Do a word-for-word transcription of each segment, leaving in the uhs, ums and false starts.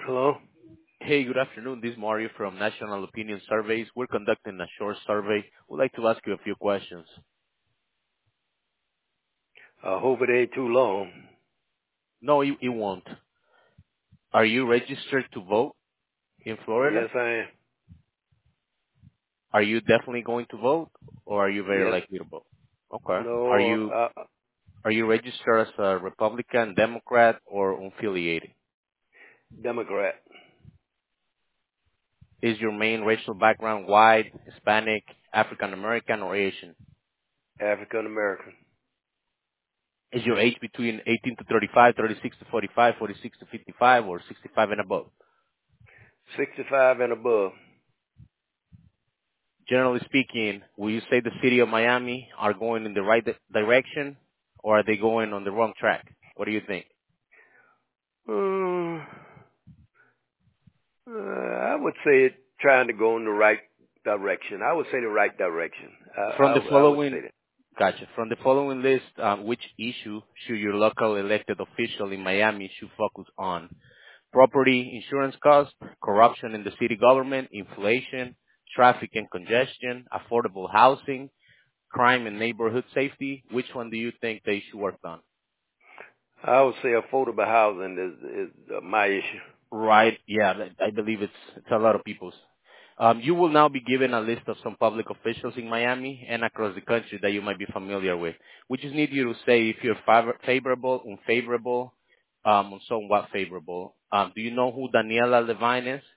Hello? Hey, good afternoon. This is Mario from National Opinion Surveys. We're conducting a short survey. We'd like to ask you a few questions. I hope it ain't too long. No, it, it won't. Are you registered to vote in Florida? Yes, I am. Are you definitely going to vote, or are you very Yes. likely to vote? Okay. Are No, you uh, are you registered as a Republican, Democrat, or unaffiliated? Democrat. Is your main racial background white, Hispanic, African American, or Asian? African American. Is your age between eighteen to thirty-five, thirty-six to forty-five, forty-six to fifty-five, or sixty-five and above? sixty-five and above. Generally speaking, will you say the city of Miami are going in the right di- direction, or are they going on the wrong track? What do you think? Mm, uh, I would say it trying to go in the right direction. I would say the right direction. I, From the I, I would say following, that. gotcha. From the following list, uh, which issue should your local elected official in Miami should focus on? Property insurance costs, corruption in the city government, inflation, traffic and congestion, affordable housing, crime and neighborhood safety. Which one do you think they should work on? I would say affordable housing is, is uh, my issue. Right. Yeah, I believe it's it's a lot of people's. Um, you will now be given a list of some public officials in Miami and across the country that you might be familiar with. We just need you to say if you're favor- favorable, unfavorable, um, or somewhat favorable. Um, do you know who Daniela Levine is?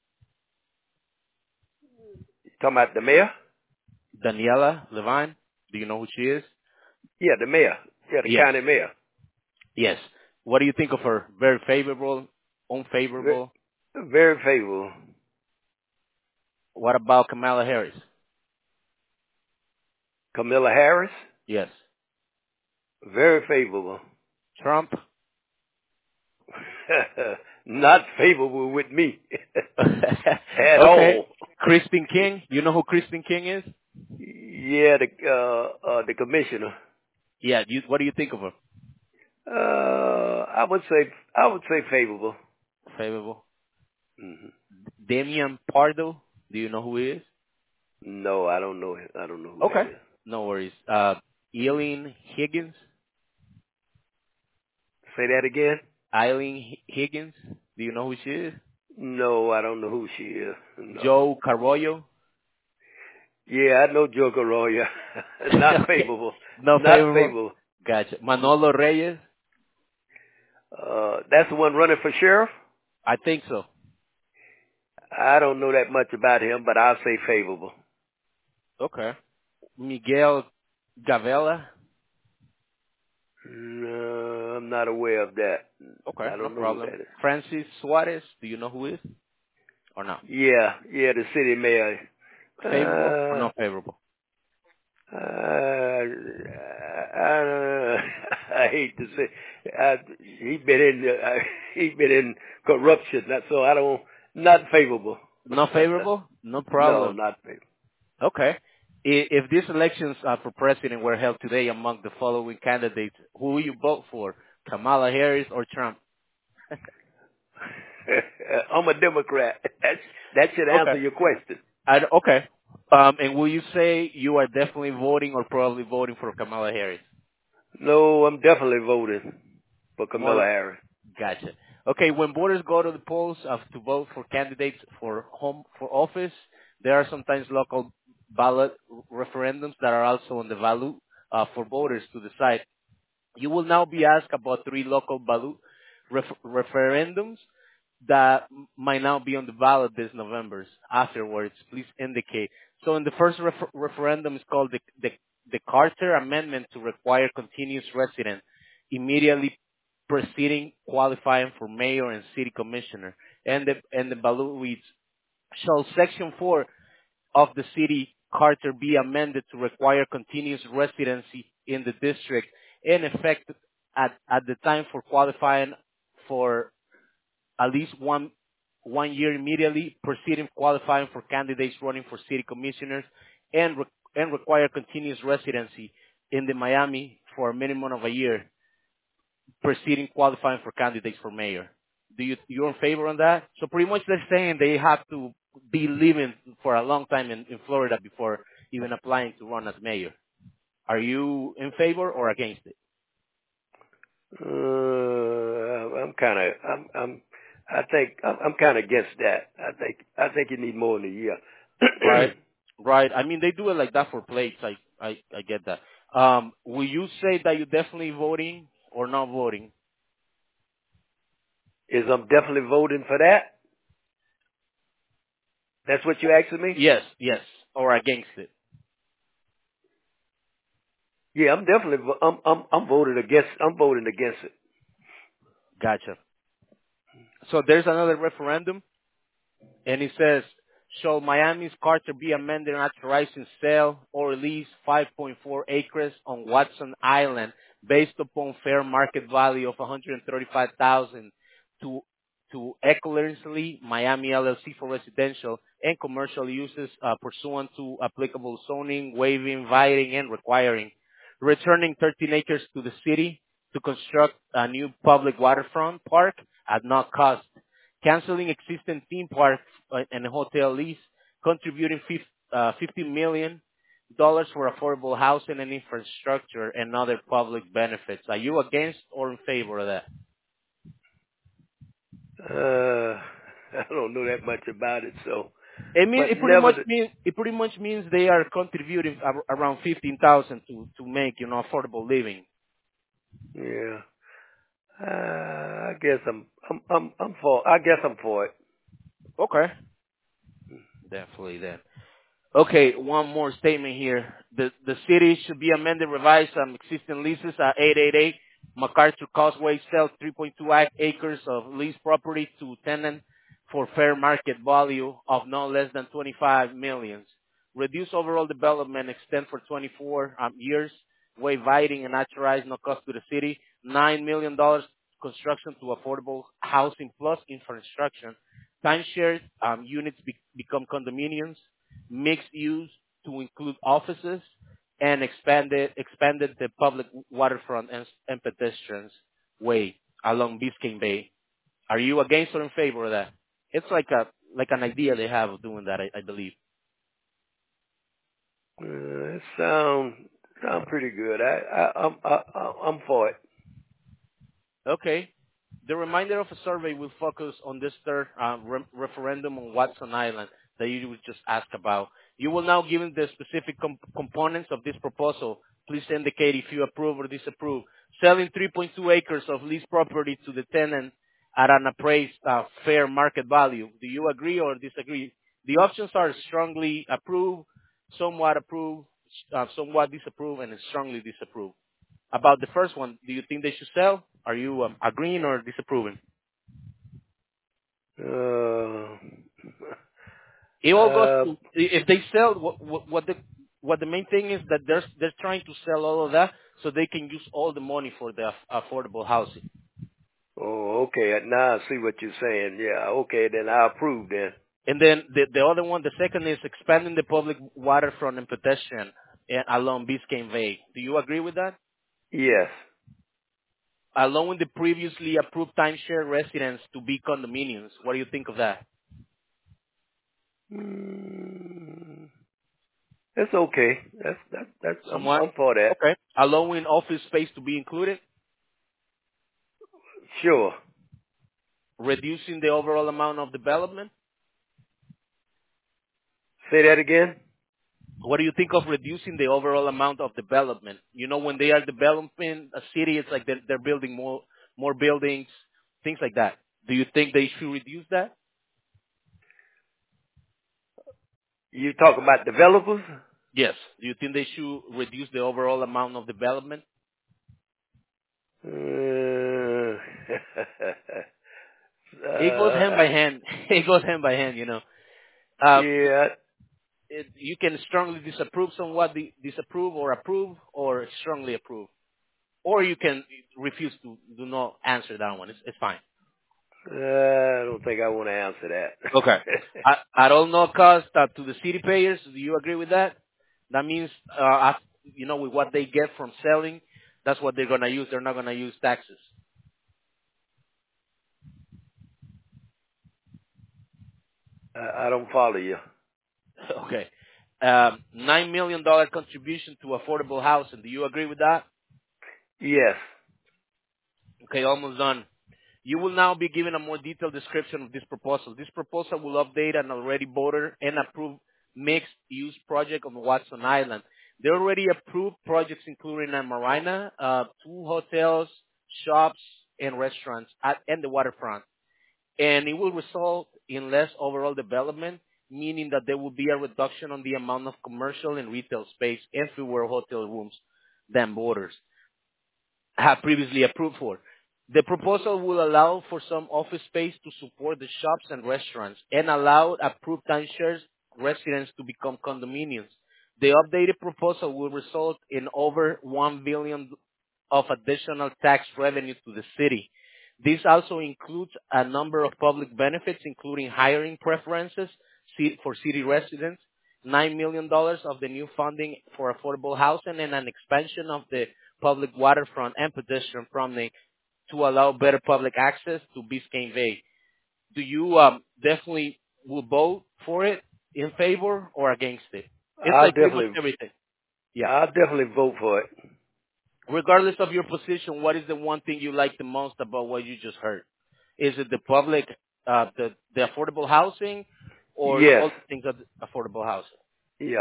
You talking about the mayor? Daniela Levine? Do you know who she is? Yeah, the mayor. Yeah, the Yes. county mayor. Yes. What do you think of her? Very favorable, Very, unfavorable? very favorable. What about Kamala Harris? Camilla Harris? Yes. Very favorable. Trump? Not favorable with me at Okay. all. Crispin King. You know who Crispin King is? Yeah, the uh, uh, the commissioner. Yeah. You, what do you think of her? Uh, I would say I would say favorable. Favorable. hmm Damian Pardo. Do you know who he is? No, I don't know. I don't know who that Okay. is. No worries. Uh, Eileen Higgins. Say that again. Eileen Hi- Higgins. Do you know who she is? No, I don't know who she is. No. Joe Carollo. Yeah, I know Joe Arroyo. Not Okay. favorable. No Not favorable. favorable. Gotcha. Manolo Reyes. Uh, that's the one running for sheriff. I think so. I don't know that much about him, but I'll say favorable. Okay. Miguel Gavela. No, I'm not aware of that. Okay. I No don't know who problem. that is. Francis Suarez. Do you know who he is or not? Yeah, yeah, the city mayor. Favorable or Uh, not favorable? uh, I, I hate to say, I, he been in, uh, he been in corruption. That's so I don't, not favorable. Not favorable? No No, problem. not favorable. Okay. I- If these elections uh, for president were held today among the following candidates, who will you vote for? Kamala Harris or Trump? I'm a Democrat. That's, that should Okay. answer your question. I, okay. Um, and will you say you are definitely voting or probably voting for Kamala Harris? No, I'm definitely voting for More Camilla like, Harris. gotcha. Okay, when voters go to the polls uh, to vote for candidates for home for office, there are sometimes local ballot referendums that are also on the ballot uh, for voters to decide. You will now be asked about three local ballot ref- referendums that m- might now be on the ballot this November. Afterwards, please indicate. So, in the first refer- referendum is called the, the the Carter Amendment to require continuous resident immediately preceding qualifying for mayor and city commissioner. And the and the ballot reads: Shall Section four of the city charter be amended to require continuous residency in the district in effect at, at the time for qualifying for at least one one year immediately preceding qualifying for candidates running for city commissioners and re- and require continuous residency in the Miami for a minimum of a year preceding qualifying for candidates for mayor. Do you you're in favor on that? So pretty much they're saying they have to be living for a long time in, in Florida before even applying to run as mayor. Are you in favor or against it? Uh, I'm kind of, I'm, I'm, I think I'm, I'm kind of against that. I think, I think you need more than a year. Right, right. I mean, they do it like that for plates. I I, I get that. Um, will you say that you're definitely voting or not voting? Is I'm definitely voting for that? That's what you asking me? Yes, yes, or against it. Yeah, I'm definitely, vo- I'm, I'm, I'm voting against, I'm voting against it. Gotcha. So there's another referendum, and it says, shall Miami's charter be amended and authorizing sale or lease five point four acres on Watson Island based upon fair market value of one hundred thirty-five thousand dollars to to Ecklersley Miami L L C for residential and commercial uses uh, pursuant to applicable zoning, waiving, inviting, and requiring, returning thirteen acres to the city to construct a new public waterfront park at no cost, canceling existing theme parks uh, and hotel lease, contributing fif- uh, fifty million dollars for affordable housing and infrastructure and other public benefits. Are you against or in favor of that? Uh, I don't know that much about it, so, I mean, but it pretty never, much means it pretty much means they are contributing ar- around fifteen thousand to to make you know affordable living. yeah. Uh, I guess I'm, I'm, I'm, I'm for, I guess I'm for it. Okay, definitely then. Okay, one more statement here. The the city should be amended, revised on existing leases at eight eighty-eight MacArthur Causeway, sell three point two acres of leased property to tenant for fair market value of no less than twenty-five million. Reduce overall development extend for twenty-four um, years. Waive lighting and authorize no cost to the city. nine million dollars construction to affordable housing plus infrastructure. Timeshare um, units be, become condominiums, mixed use to include offices, and expanded expanded the public waterfront and, and pedestrians way along Biscayne Bay. Are you against or in favor of that? It's like a like an idea they have of doing that, I, I believe. Uh, it sound, sound pretty good. I, I, I'm, I, I'm for it. Okay. The reminder of a survey will focus on this third uh, re- referendum on Watson Island that you would just ask about. You will now given the specific com- components of this proposal. Please indicate if you approve or disapprove. Selling three point two acres of leased property to the tenant at an appraised uh, fair market value. Do you agree or disagree? The options are strongly approve, somewhat approve, uh, somewhat disapprove, and strongly disapprove. About the first one, do you think they should sell? Are you um, agreeing or disapproving? Uh, It all goes uh, to if they sell. What, what, what the what the main thing is that they're they're trying to sell all of that so they can use all the money for the aff- affordable housing. oh, okay. Now I see what you're saying. Yeah, okay, then I approve then. And then the the other one, the second is expanding the public waterfront and pedestrian eh, along Biscayne Bay. Do you agree with that? Yes. Allowing the previously approved timeshare residents to be condominiums. What do you think of that? Mm, that's okay. That's, that's, that's, I'm, Somewhat. I'm for that. Okay. Allowing office space to be included, Sure. reducing the overall amount of development. Say that again. What do you think of reducing the overall amount of development? You know, when they are developing a city, it's like they're, they're building more more buildings, things like that. Do you think they should reduce that? You talk about developers? Yes. Do you think they should reduce the overall amount of development? Uh, It goes hand by uh, hand. It goes hand by hand, you know. Uh, yeah. it, you can strongly disapprove somewhat, di- disapprove or approve, or strongly approve. Or you can refuse to do not answer that one. It's, it's fine. Uh, I don't think I want to answer Okay. that. At, at all no cost uh, to the city payers. Do you agree with that? That means, uh, af- you know, with what they get from selling, that's what they're gonna use. They're not gonna use taxes. I, I don't follow you. Okay. Um, nine million dollar contribution to affordable housing. Do you agree with that? Yes. Okay, almost done. You will now be given a more detailed description of this proposal. This proposal will update an already voted and approved mixed-use project on Watson Island. They already approved projects including a marina, uh, two hotels, shops, and restaurants at and the waterfront. And it will result in less overall development, meaning that there will be a reduction on the amount of commercial and retail space and fewer hotel rooms than Borders have previously approved for. The proposal will allow for some office space to support the shops and restaurants and allow approved timeshares residents to become condominiums. The updated proposal will result in over one billion dollars of additional tax revenue to the city. This also includes a number of public benefits, including hiring preferences ci- for city residents, nine million dollars of the new funding for affordable housing, and an expansion of the public waterfront and pedestrian promenade to allow better public access to Biscayne Bay. Do you um, definitely will vote for it, in favor, or against it? It's I'll like pretty much definitely, everything. Yeah. I'll definitely vote for it. Regardless of your position, what is the one thing you like the most about what you just heard? Is it the public, uh, the the affordable housing, or Yes. all the things of affordable housing? Yeah.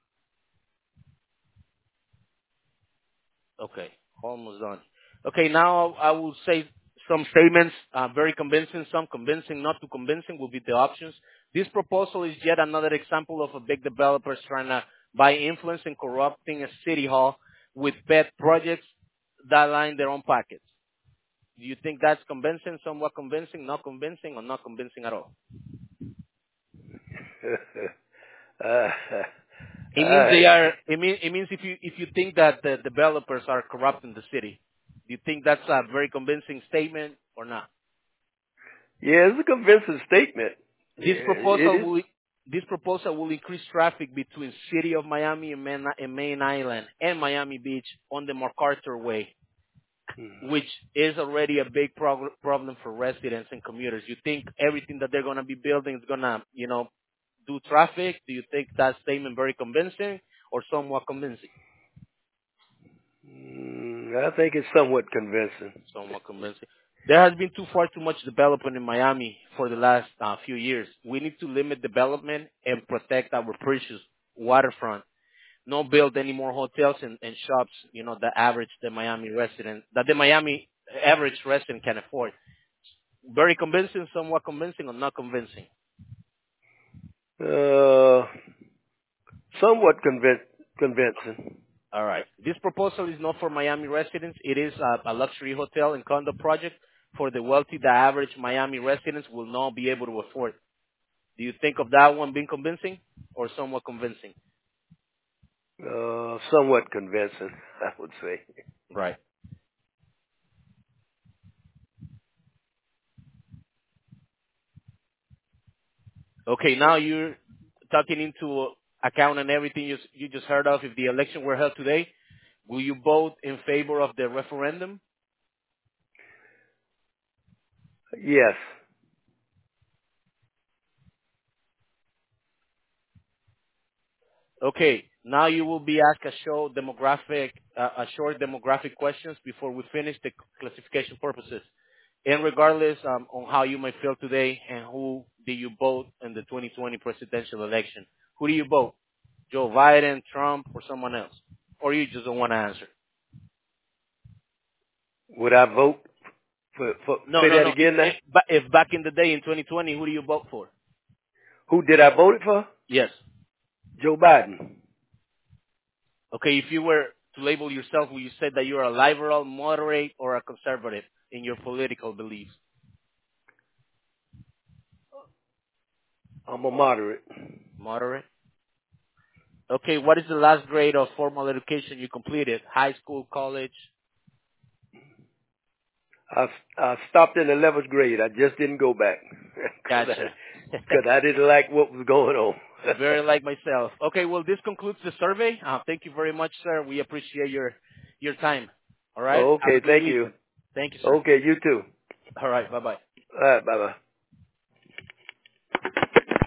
Okay, almost done. Okay, now I will say some statements, uh, very convincing, some convincing, not too convincing will be the options. This proposal is yet another example of a big developers trying to buy influence and corrupting a city hall with pet projects that line their own pockets. Do you think that's convincing, somewhat convincing, not convincing, or not convincing at all? uh, It means uh, they are. It means it means if you if you think that the developers are corrupting the city, do you think that's a very convincing statement or not? yeah, it's a convincing statement. This Yeah, it proposal is. will this proposal will increase traffic between City of Miami and Main, and Main Island and Miami Beach on the MacArthur Way, Hmm. which is already a big prog- problem for residents and commuters. You think everything that they're going to be building is going to, you know, do traffic? Do you think that statement very convincing or somewhat convincing? Mm, I think it's somewhat convincing. Somewhat convincing. There has been too far too much development in Miami for the last uh, few years. We need to limit development and protect our precious waterfront. No build any more hotels and, and shops, you know, the average the Miami resident, that the Miami average resident can afford. Very convincing, somewhat convincing, or not convincing? Uh, somewhat convin- convincing. All right. This proposal is not for Miami residents. It is a, a luxury hotel and condo project for the wealthy. The average Miami residents will not be able to afford. Do you think of that one being convincing or somewhat convincing? Uh, somewhat convincing, I would say. Right. Okay, now you're talking into account and everything you, you just heard of. If the election were held today, will you vote in favor of the referendum? Yes. Okay, now you will be asked a short demographic, uh, a short demographic questions before we finish the classification purposes. And regardless um, on how you might feel today and who did you vote in the twenty twenty presidential election, who do you vote? Joe Biden, Trump, or someone else? Or you just don't want to answer? Would I vote for, for No, say no, that no. If, again now? if, ba- if back in the day in twenty twenty, who do you vote for? Who did I vote for? Yes. Joe Biden. Okay, if you were to label yourself, would you say that you're a liberal, moderate, or a conservative in your political beliefs? I'm a moderate. Moderate. Okay, what is the last grade of formal education you completed? High school, college? I, I stopped in eleventh grade. I just didn't go back because Gotcha. I, I didn't like what was going on. Very like myself. Okay, well, this concludes the survey. Uh, thank you very much, sir. We appreciate your your time. All right. Have a Okay, good thank you. weekend. Thank you, sir. Okay, you too. All right. Bye bye. All right, bye bye.